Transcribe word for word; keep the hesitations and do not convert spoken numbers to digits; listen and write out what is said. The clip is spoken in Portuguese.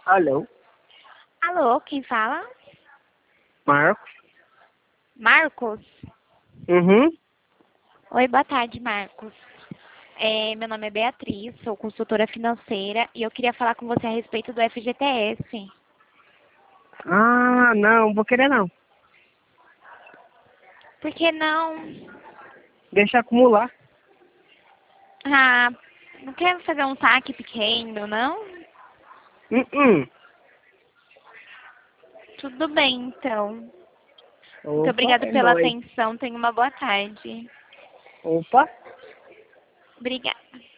Alô, Alô, quem fala? Marcos? Marcos? Uhum. Oi, boa tarde, Marcos. É, meu nome é Beatriz, sou consultora financeira e eu queria falar com você a respeito do F G T S. Ah, não, vou querer não. Por que não? Deixa acumular. Ah, não quer fazer um saque pequeno, não? Hum, hum. Tudo bem, então. Muito Opa, obrigada é pela nóis. atenção. Tenha uma boa tarde. Opa. Obrigada.